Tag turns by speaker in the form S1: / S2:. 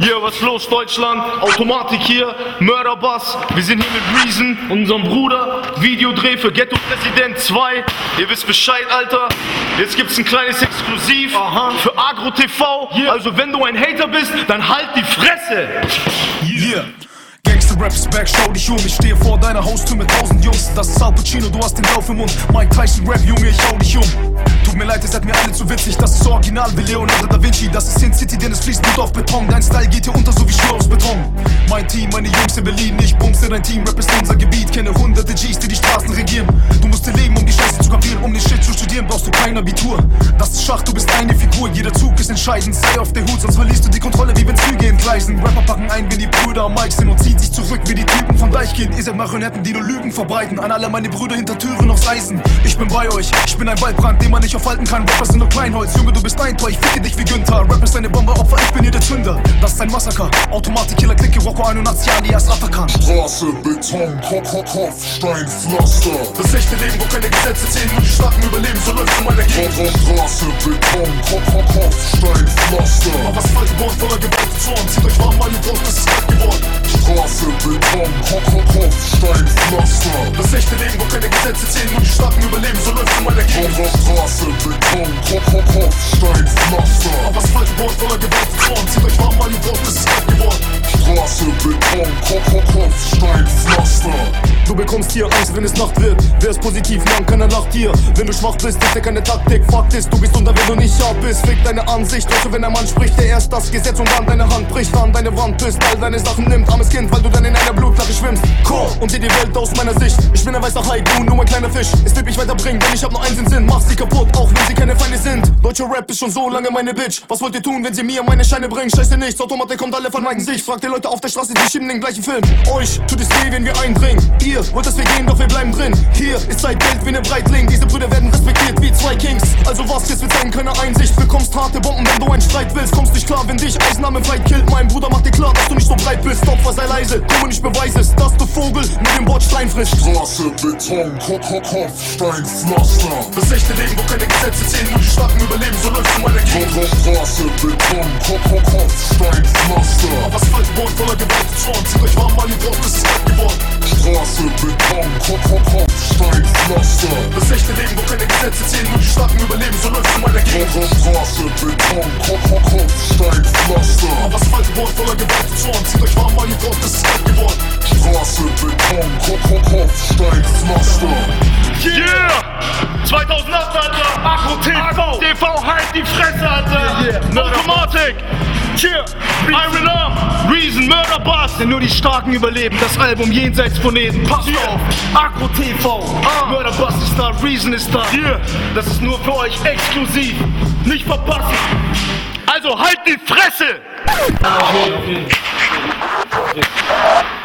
S1: Yeah, was los Deutschland? Automatik hier, Mörderbass. Wir sind hier mit Reason, unserem Bruder. Videodreh für Ghetto Präsident 2. Ihr wisst Bescheid, Alter. Jetzt gibt's ein kleines Exklusiv für Agro TV. Yeah. Also wenn du ein Hater bist, dann halt die Fresse.
S2: Yeah. Gangster-Rap ist back, schau dich um. Ich stehe vor deiner Haustür mit 1000 Jungs. Das ist Al Pacino, du hast den Lauf im Mund. Mike Tyson-Rap, Junge, ich hau dich um. Tut mir leid, ihr seid mir alle zu witzig. Das ist original wie Leonardo da Vinci. Das ist Sin City, denn es fließt Blut auf Beton. Dein Style geht hier unter, so wie Schuhe aus Beton. Mein Team, meine Jungs in Berlin. Ich bumse dein Team, Rap ist unser Gebiet. Kenne hunderte Gs, die die Straßen regieren. Du musst dir leben, um die Scheiße zu kapieren. Um den Shit zu studieren, brauchst du kein Abitur. Das ist Schach, du bist eine Figur. Jeder Zug ist entscheidend, sei auf der Hut. Sonst verlierst du die Kontrolle, wie wenn Züge entgleisen. Rapper packen ein, wenn die Brüder am Mic sind. Und ziehen sich zurück, wie die Typen von Deichkind. Ihr seid Marionetten, die nur Lügen verbreiten. An alle meine Brüder hinter Türen aus Eisen. Ich bin bei euch, ich bin ein Waldbrand, den man nicht aufhalten kann. Rapper sind nur Kleinholz, Junge, du bist ein Tor. Ich ficke dich wie Günther. Rap ist eine Bombe, Opfer, ich bin hier der Zünder. Das ist ein Massaker, Automatik, Killer, Clique, Rocco 81 alias Atakan.
S3: Straße, Beton, Kopf, Stein, Pflaster.
S2: Das echte Leben, wo keine Gesetze zählen, nur die Starken überleben, so läuft's in meiner Gegend.
S3: Straße, Beton, Kopf, Stein, Pflaster.
S2: Auf Asphalt geboren, voller Gewalt und Zorn. Zieht euch warm, weil ihr braucht, es ist kalt geworden.
S3: Straße, Beton, Kopf, Stein, Pflaster.
S2: Das echte Leben, wo keine Gesetze zählen, nur die Starken überleben, so läuft's in meiner Gegend.
S3: Straße, Beton, Kopf, Stein, Pflaster.
S2: Auf Asphalt geboren, voller Gewalt und Zorn. Zieht euch warm, weil ihr braucht, es ist kalt geworden.
S3: Straße, Beton, Kopf, Stein, Pflaster.
S2: Du bekommst hier Angst, wenn es Nacht wird. Wer ist positiv, man, keiner lacht hier. Wenn du schwach bist, ist dir keine Taktik. Fakt ist, du bist unter, wenn du nicht sharp bist. Fick deine Ansicht, also wenn ein Mann spricht, der erst das Gesetz und dann deine Hand bricht, an deine Wand küsst, all deine Sachen nimmt. Armes Kind, weil du dann in einer Blutlache schwimmst. Komm und sieh die Welt aus meiner Sicht. Ich bin ein weißer Hai, du nur ein kleiner Fisch. Es wird mich weiterbringen, denn ich hab nur eins im Sinn. Mach sie kaputt, auch wenn sie keine Feinde sind. Deutscher Rap ist schon so lange meine Bitch. Was wollt ihr tun, wenn sie mir meine Scheine bringen? Scheiße nichts, Automatik kommt, alle verneigen sich. Fragt die Leute auf der Straße, die schieben den gleichen Film. Euch tut es weh, wenn wir eindringen. Ihr wollt, dass wir gehen, doch wir bleiben drin. Hier ist Zeit, Geld wie ne Breitling. Diese Brüder werden respektiert wie zwei Kings. Also was jetzt wird sein, keine Einsicht. Bekommst harte Bomben, wenn du einen Streit willst. Kommst nicht klar, wenn dich Eisenarm im Fight killt. Mein Bruder macht dir klar, dass du nicht so breit bist. Opfer, sei leise, komm und ich beweise es, dass du Vogel mit dem Wort Stein frisst.
S3: Straße, Beton, Kopf, Stein, Pflaster.
S2: Das echte Leben, wo keine Gesetze zählen, nur die Starken überleben, so läuft's in meiner Gegend.
S3: Straße, Beton, Kopf, Stein, Pflaster.
S2: Auf Asphalt geboren, voller Gewalt und Zorn. Zieht euch warm, weil ihr braucht, es ist kalt geworden.
S3: Straße, Beton, Kopf, Stein, Pflaster.
S2: Das echte Leben, wo keine Gesetze zählen, nur die Starken überleben, so läuft's in meiner Gegend.
S3: Straße, Beton, Kopf, Stein, Pflaster.
S2: Auf Asphalt geboren, voller Gewalt und Zorn. Zieht euch warm, weil ihr braucht, es ist kalt geworden.
S3: Straße, Beton, Kopf, Stein, Pflaster.
S1: Yeah! 2008, Alter! Agro TV, halt die Fresse, Alter! Automatik! Yeah! Iron Arm! Reason, Mörderbass!
S4: Denn nur die Starken überleben, das Album jenseits von Eden. Passt auf! Agro TV! Mörderbass ist da, Reason ist da!
S1: Yeah! Das ist nur für euch exklusiv! Nicht verpassen! Also halt die Fresse!
S4: Okay.